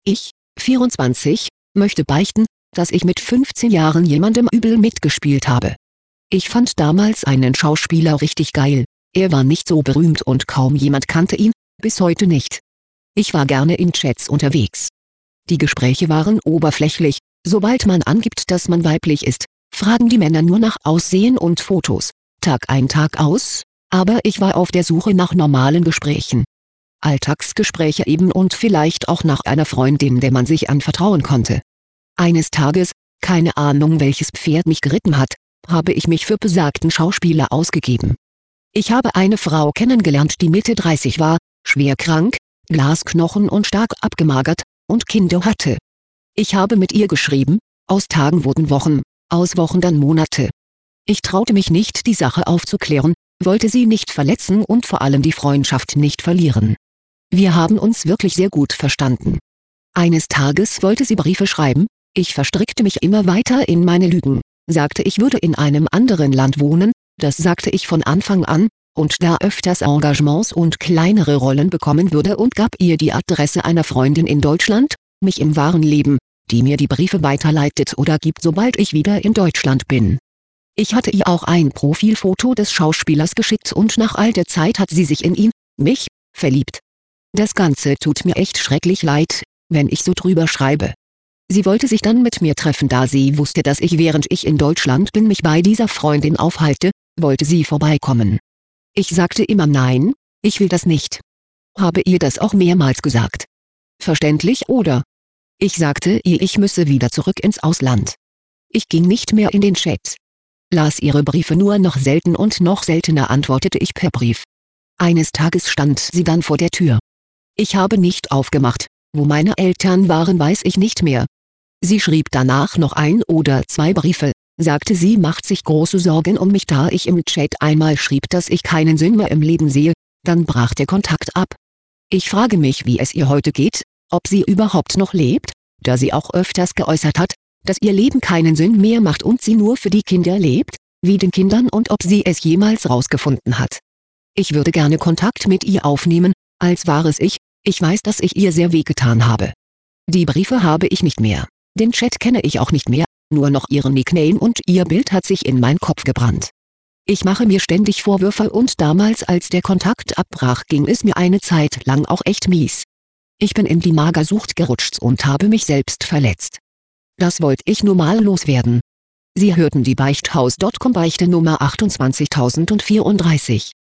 Ich, 24, möchte beichten, dass ich mit 15 Jahren jemandem übel mitgespielt habe. Ich fand damals einen Schauspieler richtig geil, er war nicht so berühmt und kaum jemand kannte ihn, bis heute nicht. Ich war gerne in Chats unterwegs. Die Gespräche waren oberflächlich, sobald man angibt, dass man weiblich ist, fragen die Männer nur nach Aussehen und Fotos, Tag ein Tag aus, aber ich war auf der Suche nach normalen Gesprächen. Alltagsgespräche eben und vielleicht auch nach einer Freundin, der man sich anvertrauen konnte. Eines Tages, keine Ahnung welches Pferd mich geritten hat, habe ich mich für besagten Schauspieler ausgegeben. Ich habe eine Frau kennengelernt, die Mitte 30 war, schwer krank, Glasknochen und stark abgemagert, und Kinder hatte. Ich habe mit ihr geschrieben, aus Tagen wurden Wochen, aus Wochen dann Monate. Ich traute mich nicht, die Sache aufzuklären, wollte sie nicht verletzen und vor allem die Freundschaft nicht verlieren. Wir haben uns wirklich sehr gut verstanden. Eines Tages wollte sie Briefe schreiben, ich verstrickte mich immer weiter in meine Lügen, sagte ich würde in einem anderen Land wohnen, das sagte ich von Anfang an, und da öfters Engagements und kleinere Rollen bekommen würde und gab ihr die Adresse einer Freundin in Deutschland, mich im wahren Leben, die mir die Briefe weiterleitet oder gibt, sobald ich wieder in Deutschland bin. Ich hatte ihr auch ein Profilfoto des Schauspielers geschickt und nach all der Zeit hat sie sich in ihn, mich, verliebt. Das Ganze tut mir echt schrecklich leid, wenn ich so drüber schreibe. Sie wollte sich dann mit mir treffen, da sie wusste, dass ich während ich in Deutschland bin mich bei dieser Freundin aufhalte, wollte sie vorbeikommen. Ich sagte immer nein, ich will das nicht. Habe ihr das auch mehrmals gesagt. Verständlich oder? Ich sagte ihr, ich müsse wieder zurück ins Ausland. Ich ging nicht mehr in den Chat. Las ihre Briefe nur noch selten und noch seltener antwortete ich per Brief. Eines Tages stand sie dann vor der Tür. Ich habe nicht aufgemacht, wo meine Eltern waren weiß ich nicht mehr. Sie schrieb danach noch 1 oder 2 Briefe, sagte sie macht sich große Sorgen um mich, da ich im Chat einmal schrieb, dass ich keinen Sinn mehr im Leben sehe, dann brach der Kontakt ab. Ich frage mich, wie es ihr heute geht, ob sie überhaupt noch lebt, da sie auch öfters geäußert hat, dass ihr Leben keinen Sinn mehr macht und sie nur für die Kinder lebt, wie den Kindern, und ob sie es jemals rausgefunden hat. Ich würde gerne Kontakt mit ihr aufnehmen, als war es ich weiß, dass ich ihr sehr wehgetan habe. Die Briefe habe ich nicht mehr, den Chat kenne ich auch nicht mehr, nur noch ihren Nickname und ihr Bild hat sich in meinen Kopf gebrannt. Ich mache mir ständig Vorwürfe und damals, als der Kontakt abbrach, ging es mir eine Zeit lang auch echt mies. Ich bin in die Magersucht gerutscht und habe mich selbst verletzt. Das wollte ich nur mal loswerden. Sie hörten die Beichthaus.com Beichte Nummer 28034.